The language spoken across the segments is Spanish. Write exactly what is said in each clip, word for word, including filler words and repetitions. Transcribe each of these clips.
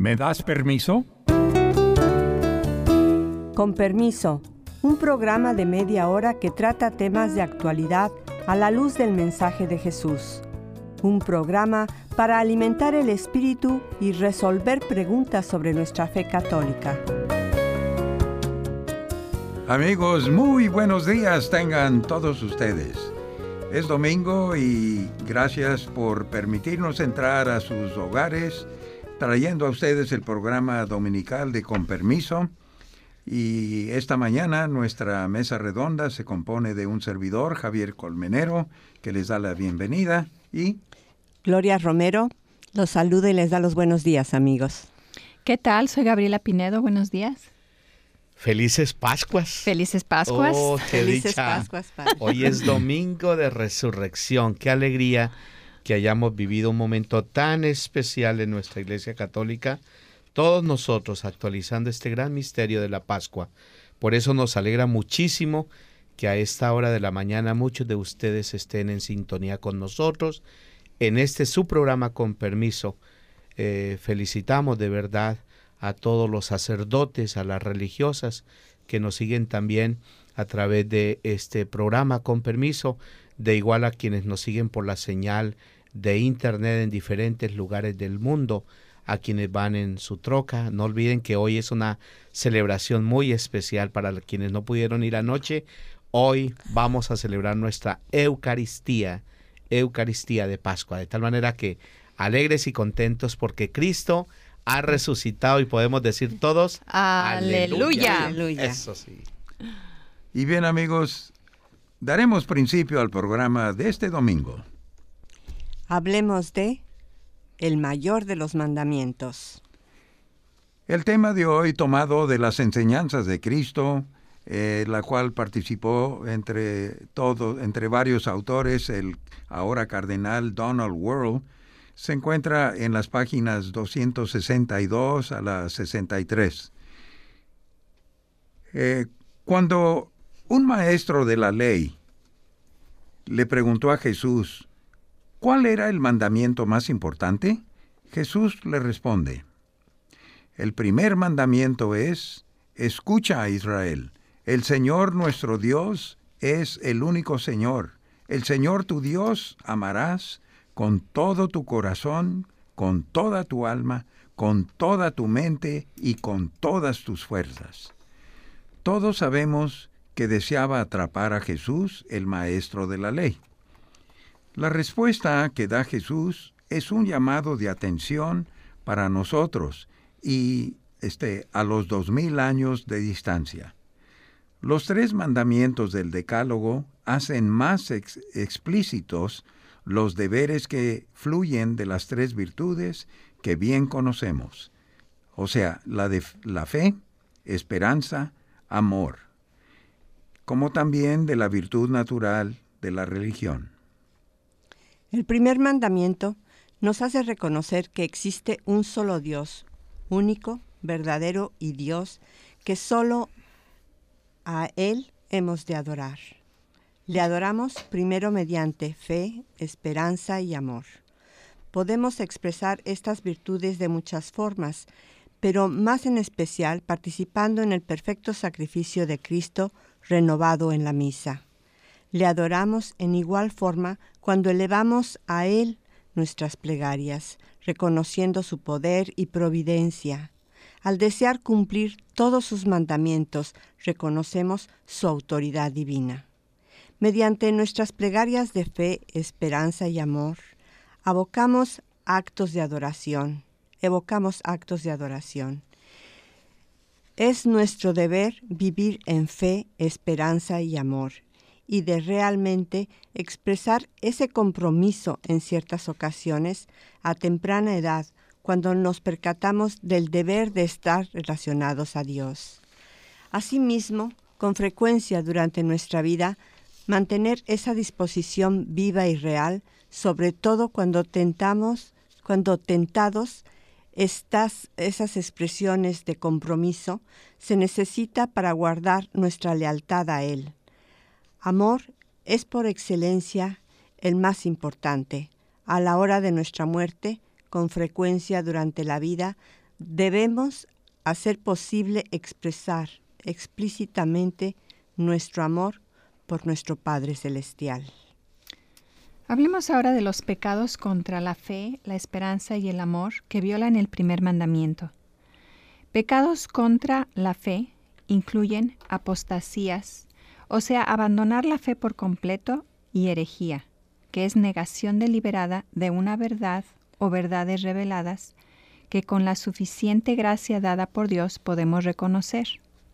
¿Me das permiso? Con permiso, un programa de media hora que trata temas de actualidad a la luz del mensaje de Jesús. Un programa para alimentar el espíritu y resolver preguntas sobre nuestra fe católica. Amigos, muy buenos días tengan todos ustedes. Es domingo y gracias por permitirnos entrar a sus hogares, trayendo a ustedes el programa dominical de Con Permiso. Y esta mañana nuestra mesa redonda se compone de un servidor, Javier Colmenero, que les da la bienvenida, y Gloria Romero los saluda y les da los buenos días, amigos. ¿Qué tal? Soy Gabriela Pinedo, buenos días. Felices Pascuas. Felices Pascuas. Oh, qué Felices dicha. Pascuas, Padre. Hoy es domingo de resurrección. Qué alegría que hayamos vivido un momento tan especial en nuestra Iglesia Católica. Todos nosotros actualizando este gran misterio de la Pascua. Por eso nos alegra muchísimo que a esta hora de la mañana muchos de ustedes estén en sintonía con nosotros. En este su programa Con Permiso, eh, felicitamos de verdad a todos los sacerdotes, a las religiosas que nos siguen también a través de este programa Con Permiso, de igual a quienes nos siguen por la señal de internet en diferentes lugares del mundo, a quienes van en su troca. No olviden que hoy es una celebración muy especial para quienes no pudieron ir anoche. Hoy vamos a celebrar nuestra Eucaristía, Eucaristía de Pascua, de tal manera que alegres y contentos porque Cristo ha resucitado y podemos decir todos ¡Aleluya! Aleluya. Eso sí. Y bien, amigos, daremos principio al programa de este domingo. Hablemos de el mayor de los mandamientos. El tema de hoy, tomado de las enseñanzas de Cristo, eh, la cual participó entre todos, entre varios autores, el ahora cardenal Donald Wuerl, se encuentra en las páginas doscientos sesenta y dos a la sesenta y tres. Eh, cuando un maestro de la ley le preguntó a Jesús, ¿cuál era el mandamiento más importante? Jesús le responde, el primer mandamiento es, escucha a Israel, el Señor nuestro Dios es el único Señor. El Señor tu Dios amarás con todo tu corazón, con toda tu alma, con toda tu mente y con todas tus fuerzas. Todos sabemos que deseaba atrapar a Jesús, el maestro de la ley. La respuesta que da Jesús es un llamado de atención para nosotros y este, a los dos mil años de distancia. Los tres mandamientos del Decálogo hacen más ex- explícitos los deberes que fluyen de las tres virtudes que bien conocemos, o sea, la de la fe, esperanza, amor, como también de la virtud natural de la religión. El primer mandamiento nos hace reconocer que existe un solo Dios, único, verdadero y Dios, que solo a Él hemos de adorar. Le adoramos primero mediante fe, esperanza y amor. Podemos expresar estas virtudes de muchas formas, pero más en especial participando en el perfecto sacrificio de Cristo renovado en la misa. Le adoramos en igual forma cuando elevamos a Él nuestras plegarias, reconociendo su poder y providencia. Al desear cumplir todos sus mandamientos, reconocemos su autoridad divina. Mediante nuestras plegarias de fe, esperanza y amor, abocamos actos de adoración, evocamos actos de adoración. Es nuestro deber vivir en fe, esperanza y amor, y de realmente expresar ese compromiso en ciertas ocasiones a temprana edad, cuando nos percatamos del deber de estar relacionados a Dios. Asimismo, con frecuencia durante nuestra vida, mantener esa disposición viva y real, sobre todo cuando tentamos, cuando tentados, estas, esas expresiones de compromiso se necesita para guardar nuestra lealtad a Él. Amor es por excelencia el más importante. A la hora de nuestra muerte, con frecuencia durante la vida, debemos hacer posible expresar explícitamente nuestro amor por nuestro Padre Celestial. Hablemos ahora de los pecados contra la fe, la esperanza y el amor que violan el primer mandamiento. Pecados contra la fe incluyen apostasías, o sea, abandonar la fe por completo, y herejía, que es negación deliberada de una verdad o verdades reveladas que con la suficiente gracia dada por Dios podemos reconocer.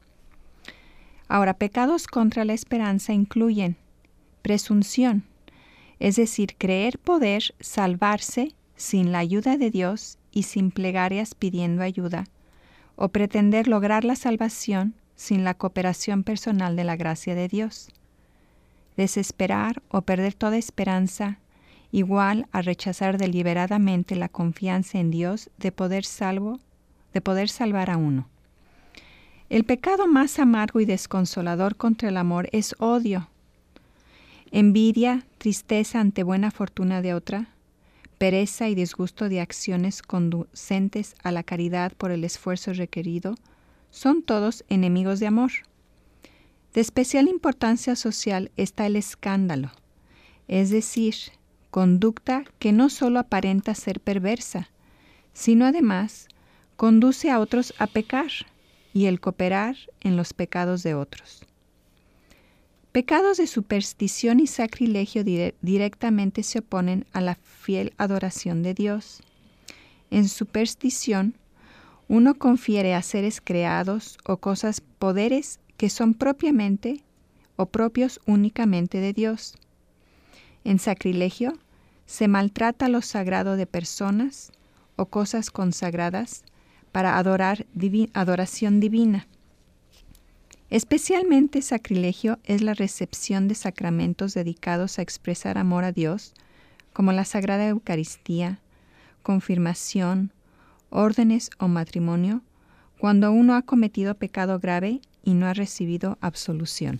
Ahora, pecados contra la esperanza incluyen presunción, es decir, creer poder salvarse sin la ayuda de Dios y sin plegarias pidiendo ayuda, o pretender lograr la salvación sin la cooperación personal de la gracia de Dios. Desesperar o perder toda esperanza, igual a rechazar deliberadamente la confianza en Dios de poder salvo, de poder salvar a uno. El pecado más amargo y desconsolador contra el amor es odio. Envidia, tristeza ante buena fortuna de otra, pereza y disgusto de acciones conducentes a la caridad por el esfuerzo requerido, son todos enemigos de amor. De especial importancia social está el escándalo, es decir, conducta que no solo aparenta ser perversa, sino además conduce a otros a pecar y el cooperar en los pecados de otros. Pecados de superstición y sacrilegio dire- directamente se oponen a la fiel adoración de Dios. En superstición, uno confiere a seres creados o cosas poderes que son propiamente o propios únicamente de Dios. En sacrilegio, se maltrata lo sagrado de personas o cosas consagradas para adorar divi- adoración divina. Especialmente sacrilegio es la recepción de sacramentos dedicados a expresar amor a Dios, como la Sagrada Eucaristía, confirmación, órdenes o matrimonio, cuando uno ha cometido pecado grave y no ha recibido absolución.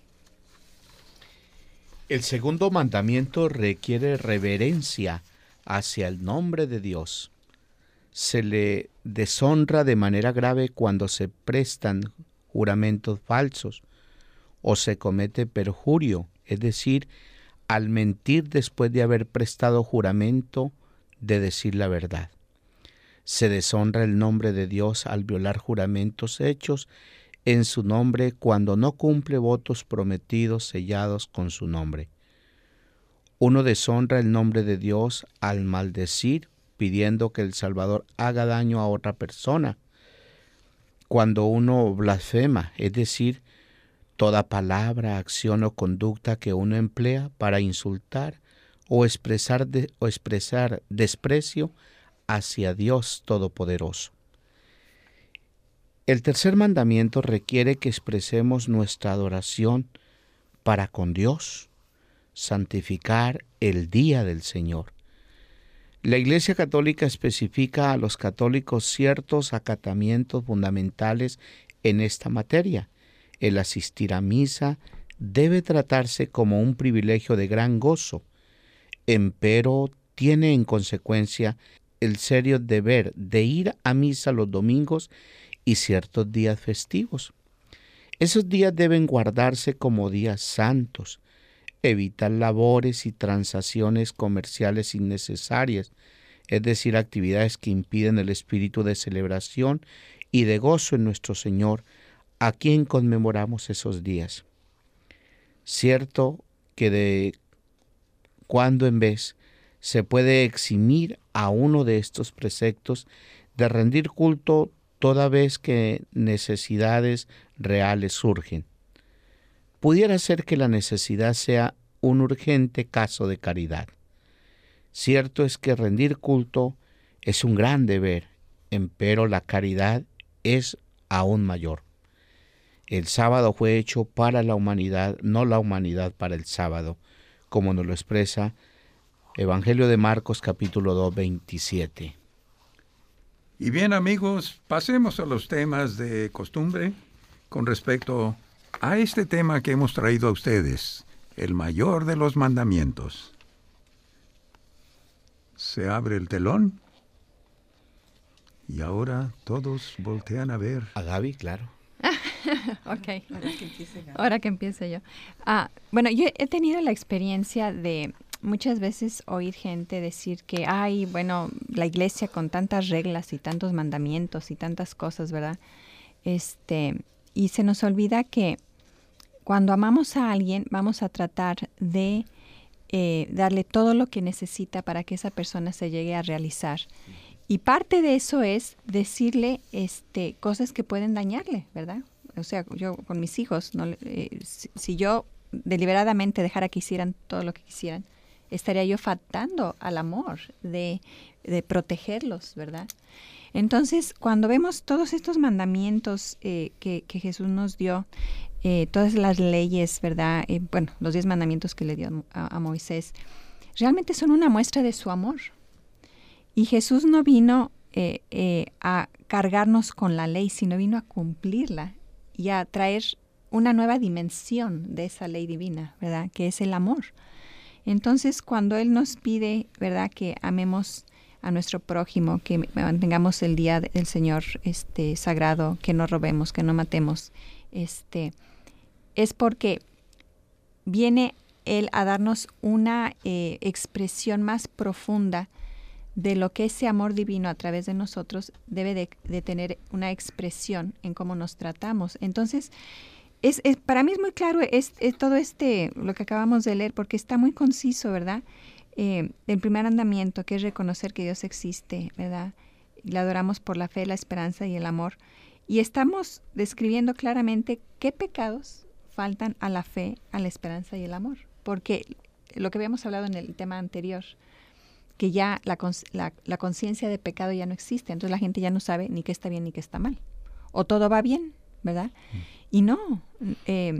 El segundo mandamiento requiere reverencia hacia el nombre de Dios. Se le deshonra de manera grave cuando se prestan juramentos falsos o se comete perjurio, es decir, al mentir después de haber prestado juramento de decir la verdad. Se deshonra el nombre de Dios al violar juramentos hechos en su nombre cuando no cumple votos prometidos sellados con su nombre. Uno deshonra el nombre de Dios al maldecir pidiendo que el Salvador haga daño a otra persona. Cuando uno blasfema, es decir, toda palabra, acción o conducta que uno emplea para insultar o expresar, de, o expresar desprecio hacia Dios Todopoderoso. El tercer mandamiento requiere que expresemos nuestra adoración para con Dios, santificar el día del Señor. La Iglesia Católica especifica a los católicos ciertos acatamientos fundamentales en esta materia. El asistir a misa debe tratarse como un privilegio de gran gozo, empero tiene en consecuencia el serio deber de ir a misa los domingos y ciertos días festivos. Esos días deben guardarse como días santos, evitar labores y transacciones comerciales innecesarias, es decir, actividades que impiden el espíritu de celebración y de gozo en nuestro Señor, a quien conmemoramos esos días. Cierto que de cuando en vez se puede eximir a uno de estos preceptos de rendir culto toda vez que necesidades reales surgen. Pudiera ser que la necesidad sea un urgente caso de caridad. Cierto es que rendir culto es un gran deber, empero la caridad es aún mayor. El sábado fue hecho para la humanidad, no la humanidad para el sábado, como nos lo expresa Evangelio de Marcos capítulo dos, veintisiete. Y bien, amigos, pasemos a los temas de costumbre con respecto a este tema que hemos traído a ustedes, el mayor de los mandamientos. Se abre el telón Y ahora todos voltean a ver. A Gaby, claro. Ok, Ahora que empiece Gaby. ahora que empiece yo. Ah, bueno, yo he tenido la experiencia de muchas veces oír gente decir que, ay, bueno, la iglesia con tantas reglas y tantos mandamientos y tantas cosas, ¿verdad? Este, y se nos olvida que cuando amamos a alguien vamos a tratar de eh, darle todo lo que necesita para que esa persona se llegue a realizar. Y parte de eso es decirle este, cosas que pueden dañarle, ¿verdad? O sea, yo con mis hijos, no, eh, si, si yo deliberadamente dejara que hicieran todo lo que quisieran, estaría yo faltando al amor de, de protegerlos, ¿verdad? Entonces, cuando vemos todos estos mandamientos eh, que, que Jesús nos dio, eh, todas las leyes, ¿verdad? Eh, bueno, los diez mandamientos que le dio a, a Moisés, realmente son una muestra de su amor. Y Jesús no vino eh, eh, a cargarnos con la ley, sino vino a cumplirla y a traer una nueva dimensión de esa ley divina, ¿verdad? Que es el amor. Entonces, cuando Él nos pide, ¿verdad?, que amemos a nuestro prójimo, que mantengamos el día del Señor este, sagrado, que no robemos, que no matemos, este, es porque viene Él a darnos una eh, expresión más profunda de lo que ese amor divino a través de nosotros debe de, de tener una expresión en cómo nos tratamos. Entonces, es, es para mí es muy claro es, es todo este, lo que acabamos de leer, porque está muy conciso, ¿verdad? Eh, el primer mandamiento, que es reconocer que Dios existe, ¿verdad? Y le adoramos por la fe, la esperanza y el amor. Y estamos describiendo claramente qué pecados faltan a la fe, a la esperanza y el amor. Porque lo que habíamos hablado en el tema anterior, que ya la, la, la conciencia de pecado ya no existe, entonces la gente ya no sabe ni qué está bien ni qué está mal. O todo va bien, ¿verdad? Mm. Y no, eh,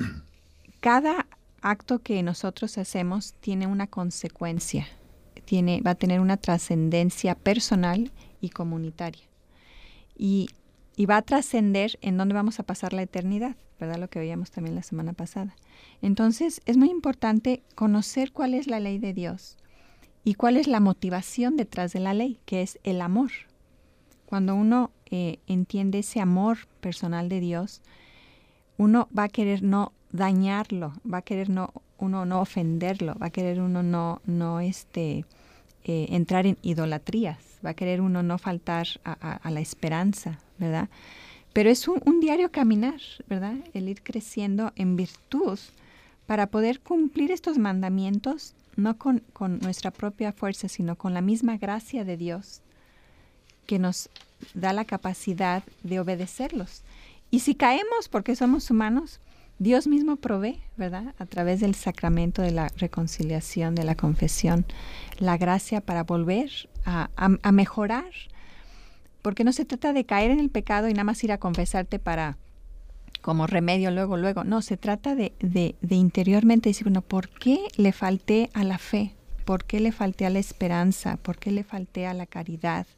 cada acto que nosotros hacemos tiene una consecuencia, tiene, va a tener una trascendencia personal y comunitaria. Y, y va a trascender en dónde vamos a pasar la eternidad, ¿verdad? Lo que veíamos también la semana pasada. Entonces, es muy importante conocer cuál es la ley de Dios y cuál es la motivación detrás de la ley, que es el amor. Cuando uno eh, entiende ese amor personal de Dios, uno va a querer no dañarlo, va a querer no, uno no ofenderlo, va a querer uno no, no este, eh, entrar en idolatrías, va a querer uno no faltar a, a, a la esperanza, ¿verdad? Pero es un, un diario caminar, ¿verdad? El ir creciendo en virtud para poder cumplir estos mandamientos, no con, con nuestra propia fuerza, sino con la misma gracia de Dios que nos da la capacidad de obedecerlos. Y si caemos porque somos humanos, Dios mismo provee, ¿verdad?, a través del sacramento de la reconciliación, de la confesión, la gracia para volver a, a, a mejorar. Porque no se trata de caer en el pecado y nada más ir a confesarte para como remedio luego, luego. No, se trata de, de, de interiormente decir, bueno, ¿por qué le falté a la fe? ¿Por qué le falté a la esperanza? ¿Por qué le falté a la caridad?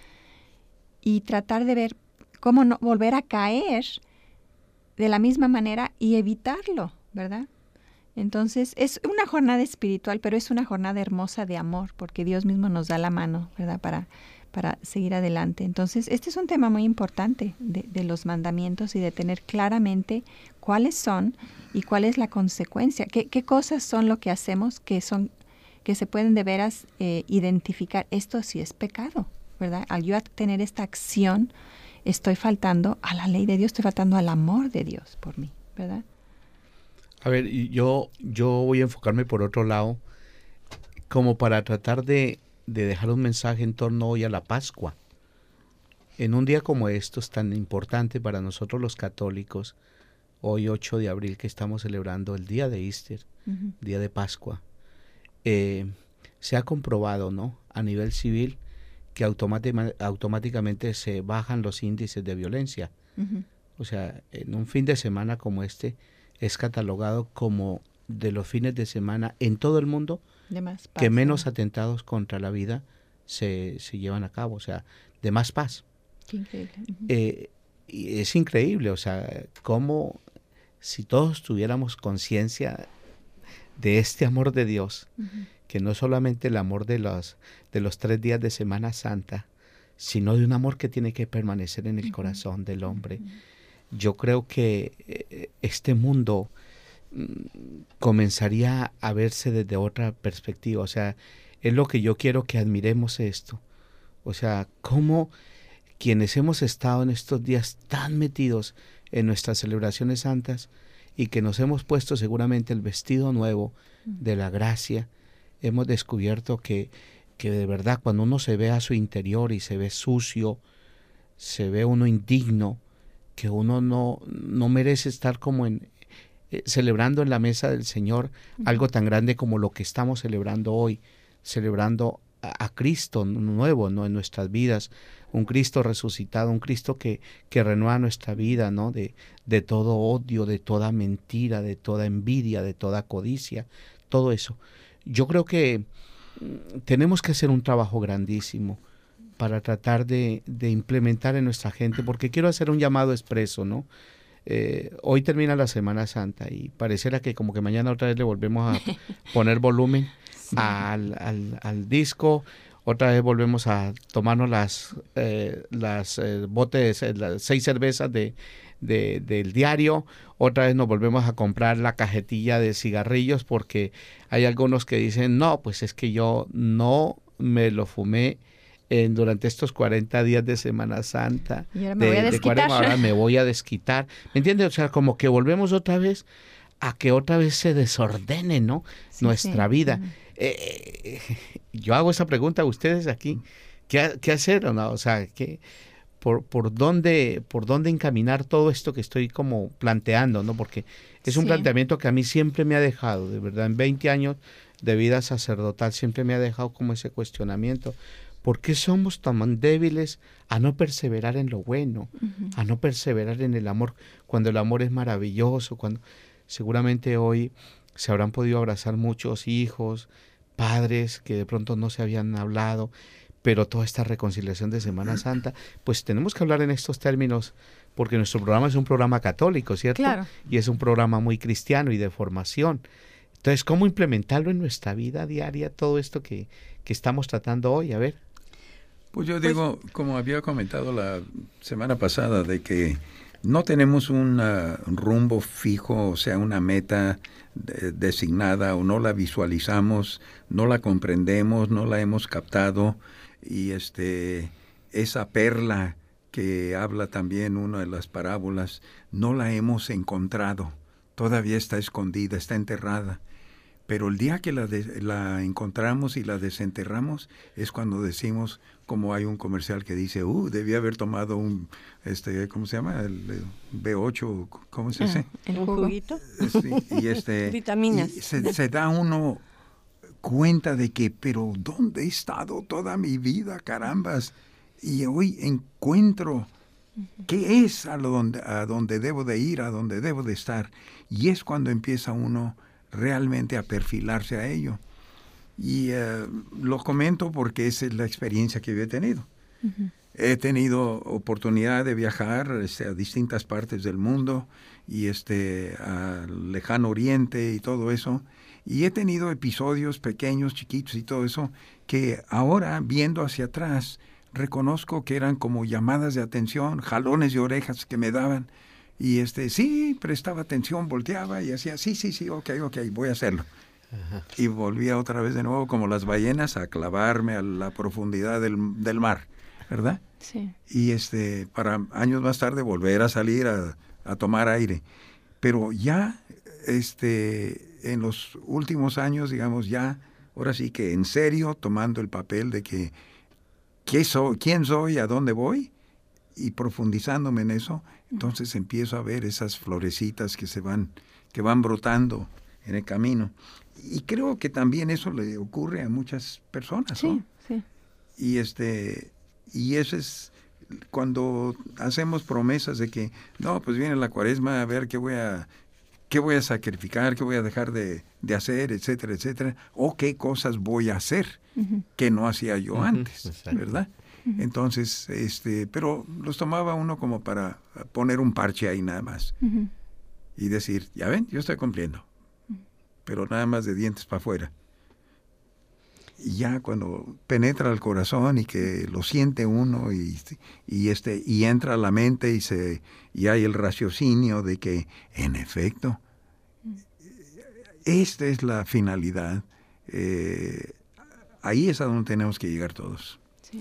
Y tratar de ver cómo no volver a caer de la misma manera y evitarlo, ¿verdad? Entonces, es una jornada espiritual, pero es una jornada hermosa de amor, porque Dios mismo nos da la mano, ¿verdad?, para, para seguir adelante. Entonces, este es un tema muy importante de, de los mandamientos y de tener claramente cuáles son y cuál es la consecuencia, qué, qué cosas son lo que hacemos que son que se pueden de veras eh, identificar. Esto sí es pecado, ¿verdad? Al yo tener esta acción, estoy faltando a la ley de Dios, estoy faltando al amor de Dios por mí, ¿verdad? A ver, yo, yo voy a enfocarme por otro lado, como para tratar de, de dejar un mensaje en torno hoy a la Pascua. En un día como estos, tan importante para nosotros los católicos, hoy ocho de abril que estamos celebrando el día de Easter, uh-huh. día de Pascua, eh, se ha comprobado, ¿no?, a nivel civil, que automáticamente se bajan los índices de violencia. Uh-huh. O sea, en un fin de semana como este, es catalogado como de los fines de semana en todo el mundo de más paz, que menos ¿no? atentados contra la vida se, se llevan a cabo, o sea, de más paz. Qué increíble. Uh-huh. Eh, y es increíble, o sea, cómo si todos tuviéramos conciencia de este amor de Dios, uh-huh. que no solamente el amor de los, de los tres días de Semana Santa, sino de un amor que tiene que permanecer en el corazón del hombre. Yo creo que este mundo comenzaría a verse desde otra perspectiva. O sea, es lo que yo quiero que admiremos esto. O sea, cómo quienes hemos estado en estos días tan metidos en nuestras celebraciones santas y que nos hemos puesto seguramente el vestido nuevo de la gracia, hemos descubierto que, que de verdad cuando uno se ve a su interior y se ve sucio, se ve uno indigno, que uno no, no merece estar como en eh, celebrando en la mesa del Señor algo tan grande como lo que estamos celebrando hoy, celebrando a, a Cristo nuevo, ¿no?, en nuestras vidas, un Cristo resucitado, un Cristo que, que renueva nuestra vida, ¿no?, de, de todo odio, de toda mentira, de toda envidia, de toda codicia, todo eso. Yo creo que tenemos que hacer un trabajo grandísimo para tratar de, de implementar en nuestra gente, porque quiero hacer un llamado expreso, ¿no? Eh, hoy termina la Semana Santa y pareciera que como que mañana otra vez le volvemos a poner volumen sí. al, al, al disco, otra vez volvemos a tomarnos las, eh, las eh, botes, eh, las seis cervezas de, de, del diario, otra vez nos volvemos a comprar la cajetilla de cigarrillos porque hay algunos que dicen, no, pues es que yo no me lo fumé En, durante estos cuarenta días de Semana Santa, y ahora me de, voy a de cuarenta, ahora me voy a desquitar. ¿Me entiendes? O sea, como que volvemos otra vez a que otra vez se desordene, ¿no? Sí, nuestra sí. vida. Uh-huh. Eh, yo hago esa pregunta a ustedes aquí. ¿Qué, qué hacer? ¿No? O sea, ¿qué, por, por, dónde, ¿por dónde encaminar todo esto que estoy como planteando, ¿no? Porque es un sí. planteamiento que a mí siempre me ha dejado, de verdad, en veinte años de vida sacerdotal, siempre me ha dejado como ese cuestionamiento. ¿Por qué somos tan débiles a no perseverar en lo bueno, uh-huh. a no perseverar en el amor, cuando el amor es maravilloso, cuando seguramente hoy se habrán podido abrazar muchos hijos, padres que de pronto no se habían hablado, pero toda esta reconciliación de Semana Santa, pues tenemos que hablar en estos términos, porque nuestro programa es un programa católico, ¿cierto? Claro. Y es un programa muy cristiano y de formación. Entonces, ¿cómo implementarlo en nuestra vida diaria, todo esto que, que estamos tratando hoy? A ver. Pues yo digo, pues, como había comentado la semana pasada, de que no tenemos un uh, rumbo fijo, o sea, una meta de, designada, o no la visualizamos, no la comprendemos, no la hemos captado, y este esa perla que habla también una de las parábolas, no la hemos encontrado, todavía está escondida, está enterrada. Pero el día que la, de, la encontramos y la desenterramos es cuando decimos, como hay un comercial que dice, uh, debía haber tomado un, este, ¿cómo se llama? El B ocho, ¿cómo se dice? Ah, ¿el juguito? Sí, y este, vitaminas. Y se, se da uno cuenta de que, pero ¿dónde he estado toda mi vida, carambas? Y hoy encuentro qué es a, lo donde, a donde debo de ir, a donde debo de estar. Y es cuando empieza uno realmente a perfilarse a ello. Y uh, lo comento porque esa es la experiencia que yo he tenido. Uh-huh. He tenido oportunidad de viajar este, a distintas partes del mundo y este al lejano oriente y todo eso. Y he tenido episodios pequeños, chiquitos y todo eso, que ahora, viendo hacia atrás, reconozco que eran como llamadas de atención, jalones de orejas que me daban. Y este, sí, prestaba atención, volteaba y hacía, sí, sí, sí, ok, ok, voy a hacerlo. Ajá. Y volvía otra vez de nuevo, como las ballenas, a clavarme a la profundidad del, del mar, ¿verdad? Sí. Y este, para años más tarde volver a salir a, a tomar aire. Pero ya, este, en los últimos años, digamos, ya, ahora sí que en serio, tomando el papel de que, ¿qué soy, quién soy, a dónde voy? Y profundizándome en eso, entonces empiezo a ver esas florecitas que se van, que van brotando en el camino. Y creo que también eso le ocurre a muchas personas, ¿no? Sí, sí. Y este, y eso es cuando hacemos promesas de que, no, pues viene la Cuaresma, a ver qué voy a, qué voy a sacrificar, qué voy a dejar de, de hacer, etcétera, etcétera, o qué cosas voy a hacer uh-huh. que no hacía yo uh-huh. antes, exacto. ¿Verdad? Entonces, este, pero los tomaba uno como para poner un parche ahí nada más. Uh-huh. Y decir, ya ven, yo estoy cumpliendo. Uh-huh. Pero nada más de dientes para afuera. ya cuando penetra el corazón y que lo siente uno y, y, este, y entra a la mente y, se, y hay el raciocinio de que, en efecto, esta es la finalidad. Eh, ahí es a donde tenemos que llegar todos. Sí.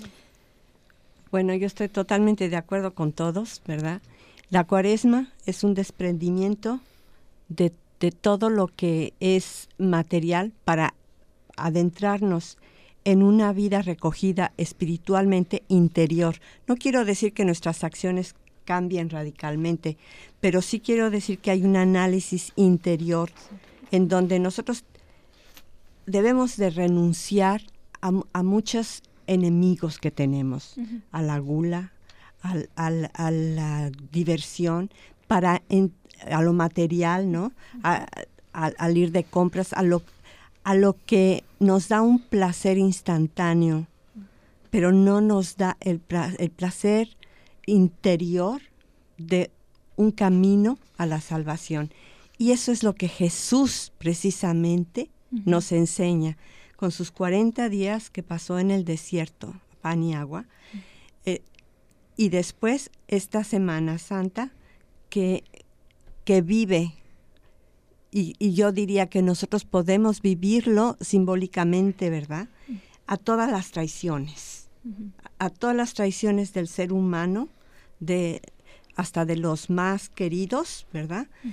Bueno, yo estoy totalmente de acuerdo con todos, ¿verdad? La Cuaresma es un desprendimiento de, de todo lo que es material para adentrarnos en una vida recogida espiritualmente interior. No quiero decir que nuestras acciones cambien radicalmente, pero sí quiero decir que hay un análisis interior en donde nosotros debemos de renunciar a, a muchos enemigos que tenemos, uh-huh. a la gula, al, al, a la diversión, para en, a lo material, ¿no? A, a, al ir de compras, a lo a lo que nos da un placer instantáneo, pero no nos da el, el placer interior de un camino a la salvación. Y eso es lo que Jesús precisamente uh-huh. nos enseña con sus cuarenta días que pasó en el desierto, pan y agua, uh-huh. eh, y después esta Semana Santa que, que vive. Y, y yo diría que nosotros podemos vivirlo simbólicamente, ¿verdad? A todas las traiciones, uh-huh. a todas las traiciones del ser humano, de hasta de los más queridos, ¿verdad? Uh-huh.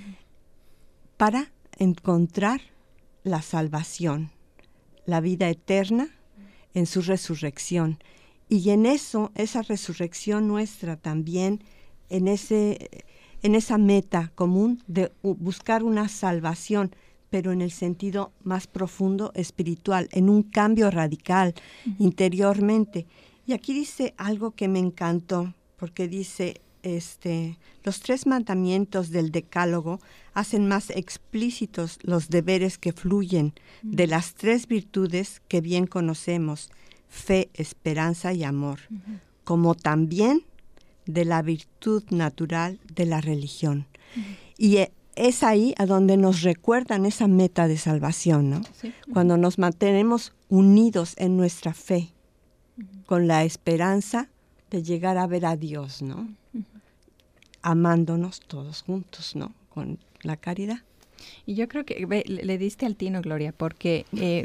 Para encontrar la salvación, la vida eterna en su resurrección. Y en eso, esa resurrección nuestra también, en ese... en esa meta común de buscar una salvación, pero en el sentido más profundo espiritual, en un cambio radical uh-huh. interiormente. Y aquí dice algo que me encantó, porque dice, este, los tres mandamientos del Decálogo hacen más explícitos los deberes que fluyen uh-huh. de las tres virtudes que bien conocemos, fe, esperanza y amor, uh-huh. como también de la virtud natural de la religión. Uh-huh. Y es ahí a donde nos recuerdan esa meta de salvación, ¿no? Sí. Uh-huh. Cuando nos mantenemos unidos en nuestra fe, uh-huh. con la esperanza de llegar a ver a Dios, ¿no? Uh-huh. Amándonos todos juntos, ¿no? Con la caridad. Y yo creo que ve, le diste al tino, Gloria, porque eh,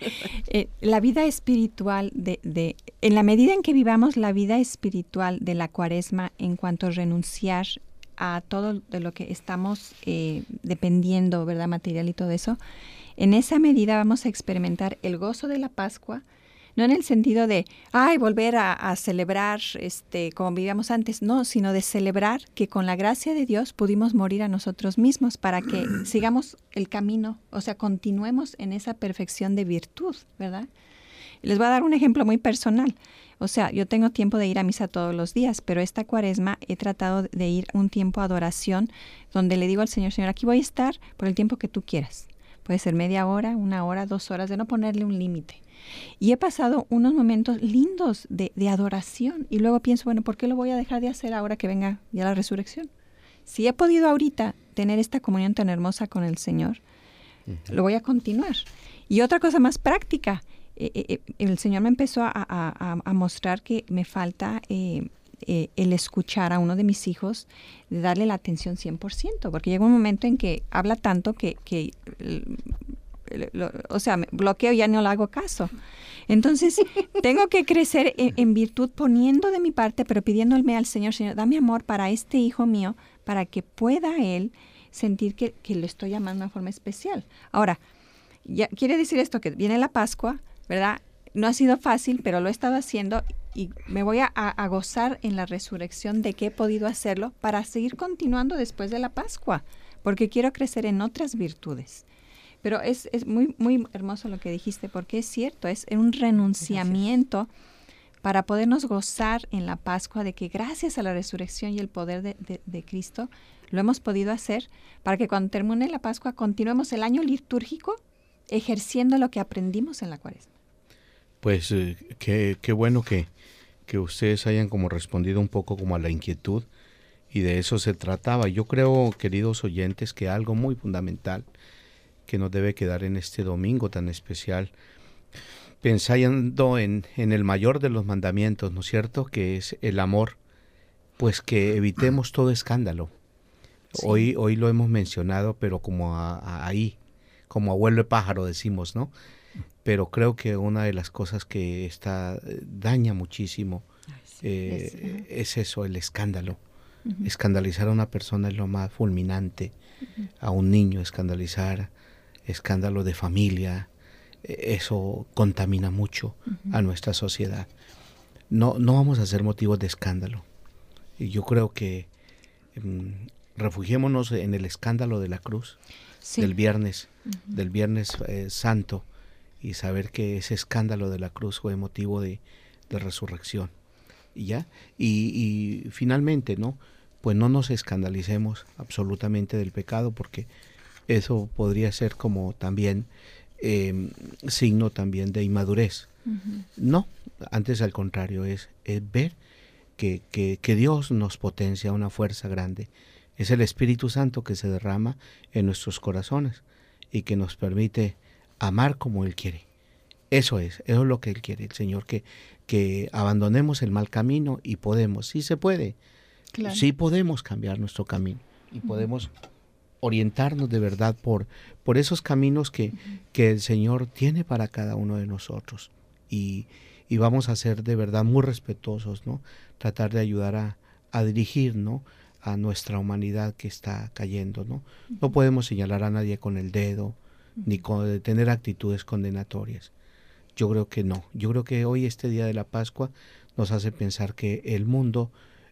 eh, la vida espiritual, de, de, en la medida en que vivamos la vida espiritual de la Cuaresma en cuanto a renunciar a todo de lo que estamos eh, dependiendo, ¿verdad? Material y todo eso, en esa medida vamos a experimentar el gozo de la Pascua, no en el sentido de, ay, volver a, a celebrar este, como vivíamos antes, no, sino de celebrar que con la gracia de Dios pudimos morir a nosotros mismos para que sigamos el camino, o sea, continuemos en esa perfección de virtud, ¿verdad? Les voy a dar un ejemplo muy personal. O sea, yo tengo tiempo de ir a misa todos los días, pero esta Cuaresma he tratado de ir un tiempo a adoración donde le digo al Señor, Señor, aquí voy a estar por el tiempo que tú quieras. Puede ser media hora, una hora, dos horas, de no ponerle un límite. Y he pasado unos momentos lindos de, de adoración y luego pienso, bueno, ¿por qué lo voy a dejar de hacer ahora que venga ya la resurrección? Si he podido ahorita tener esta comunión tan hermosa con el Señor, uh-huh. lo voy a continuar. Y otra cosa más práctica, eh, eh, el Señor me empezó a, a, a mostrar que me falta eh, eh, el escuchar a uno de mis hijos, de darle la atención cien por ciento, porque llega un momento en que habla tanto que... que Lo, o sea, me bloqueo y ya no le hago caso. Entonces, tengo que crecer en, en virtud poniendo de mi parte, pero pidiéndole al Señor, Señor, dame amor para este hijo mío, para que pueda él sentir que, que lo estoy llamando de una forma especial. Ahora, ya quiere decir esto, que viene la Pascua, ¿verdad? No ha sido fácil, pero lo he estado haciendo y me voy a, a gozar en la resurrección de que he podido hacerlo para seguir continuando después de la Pascua, porque quiero crecer en otras virtudes. Pero es, es muy, muy hermoso lo que dijiste, porque es cierto, es un renunciamiento gracias. Para podernos gozar en la Pascua de que gracias a la resurrección y el poder de, de, de Cristo lo hemos podido hacer, para que cuando termine la Pascua continuemos el año litúrgico ejerciendo lo que aprendimos en la Cuaresma. Pues eh, qué, qué bueno que, que ustedes hayan como respondido un poco como a la inquietud, y de eso se trataba. Yo creo, queridos oyentes, que algo muy fundamental que nos debe quedar en este domingo tan especial, pensando en, en el mayor de los mandamientos, ¿no es cierto?, que es el amor, pues que evitemos todo escándalo. Sí. Hoy, hoy lo hemos mencionado, pero como a, a ahí, como abuelo de pájaro decimos, ¿no? Pero creo que una de las cosas que está daña muchísimo sí, eh, es, es eso, el escándalo. Uh-huh. Escandalizar a una persona es lo más fulminante. Uh-huh. A un niño escandalizar, escándalo de familia, eso contamina mucho uh-huh. a nuestra sociedad. No, no vamos a ser motivos de escándalo. Y yo creo que um, refugiémonos en el escándalo de la cruz, sí. del viernes, uh-huh. del viernes eh, santo, y saber que ese escándalo de la cruz fue motivo de, de resurrección. Y ya, y, y finalmente, ¿no? Pues no nos escandalicemos absolutamente del pecado, porque eso podría ser como también eh, signo también de inmadurez. Uh-huh. No, antes al contrario, es, es ver que, que, que Dios nos potencia una fuerza grande. Es el Espíritu Santo que se derrama en nuestros corazones y que nos permite amar como Él quiere. Eso es, eso es lo que Él quiere, el Señor, que, que abandonemos el mal camino, y podemos, sí se puede, claro. sí podemos cambiar nuestro camino y uh-huh. podemos orientarnos de verdad por, por esos caminos que, uh-huh. que el Señor tiene para cada uno de nosotros, y, y vamos a ser de verdad muy respetuosos, ¿no? Tratar de ayudar a, a dirigir, ¿no?, a nuestra humanidad que está cayendo, ¿no? Uh-huh. No podemos señalar a nadie con el dedo, uh-huh. ni con, tener actitudes condenatorias. Yo creo que no. Yo creo que hoy, este día de la Pascua, nos hace pensar que el mundo,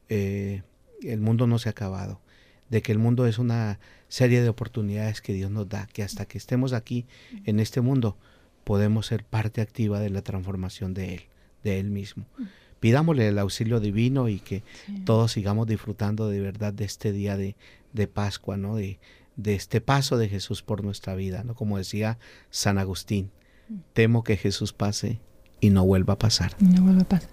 eh, el mundo no se ha acabado, de que el mundo es una serie de oportunidades que Dios nos da, que hasta que estemos aquí en este mundo podemos ser parte activa de la transformación de Él, de Él mismo. Pidámosle el auxilio divino y que sí. todos sigamos disfrutando de verdad de este día de, de Pascua, ¿no? De, de este paso de Jesús por nuestra vida, ¿no? Como decía San Agustín, temo que Jesús pase y no vuelva a pasar. No vuelva a pasar.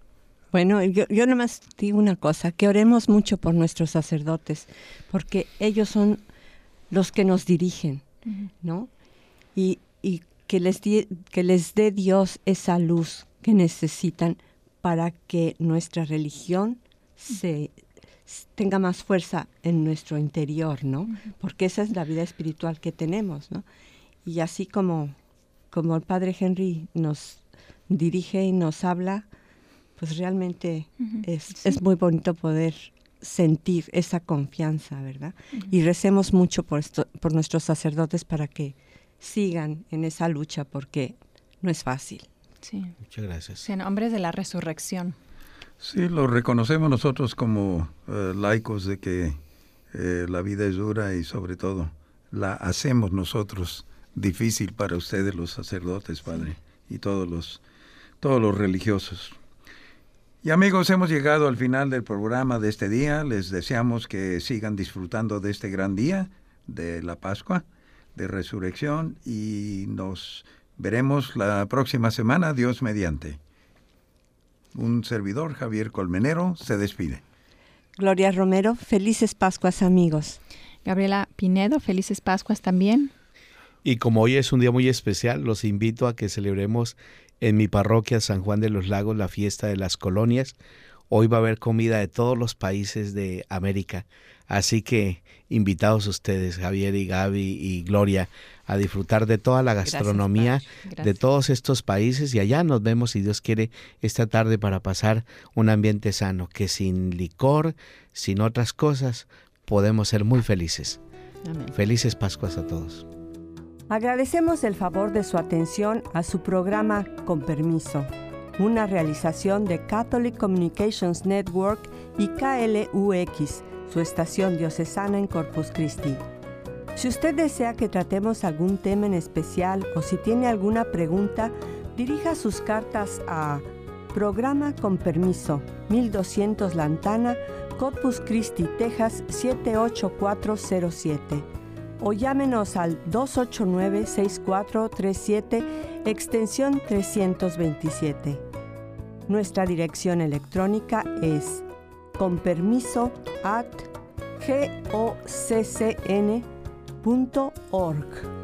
Bueno, yo, yo nomás digo una cosa, que oremos mucho por nuestros sacerdotes, porque ellos son los que nos dirigen, uh-huh. ¿no? Y, y que les di, que les dé Dios esa luz que necesitan para que nuestra religión se tenga más fuerza en nuestro interior, ¿no? Uh-huh. Porque esa es la vida espiritual que tenemos, ¿no? Y así como, como el Padre Henry nos dirige y nos habla, pues realmente uh-huh. es, sí. es muy bonito poder sentir esa confianza, ¿verdad? Uh-huh. Y recemos mucho por, esto, por nuestros sacerdotes para que sigan en esa lucha, porque no es fácil. Sí. Muchas gracias. Sean hombres de la resurrección. Sí, lo reconocemos nosotros como uh, laicos, de que eh, la vida es dura y sobre todo la hacemos nosotros difícil para ustedes, los sacerdotes, Padre, sí. y todos los, todos los religiosos. Y amigos, hemos llegado al final del programa de este día. Les deseamos que sigan disfrutando de este gran día de la Pascua, de Resurrección, y nos veremos la próxima semana, Dios mediante. Un servidor, Javier Colmenero, se despide. Gloria Romero, felices Pascuas, amigos. Gabriela Pinedo, felices Pascuas también. Y como hoy es un día muy especial, los invito a que celebremos en mi parroquia San Juan de los Lagos la fiesta de las colonias. Hoy va a haber comida de todos los países de América. Así que invitados ustedes, Javier y Gaby y Gloria, a disfrutar de toda la gastronomía Gracias, Gracias. de todos estos países. Y allá nos vemos, si Dios quiere, esta tarde para pasar un ambiente sano, que sin licor, sin otras cosas, podemos ser muy felices. Amén. Felices Pascuas a todos. Agradecemos el favor de su atención a su programa Con Permiso, una realización de Catholic Communications Network y K L U X, su estación diocesana en Corpus Christi. Si usted desea que tratemos algún tema en especial o si tiene alguna pregunta, dirija sus cartas a Programa Con Permiso, mil doscientos Lantana, Corpus Christi, Texas siete ocho cuatro cero siete. O llámenos al dos ocho nueve, seis cuatro tres siete, extensión trescientos veintisiete. Nuestra dirección electrónica es conpermiso arroba goccn punto org.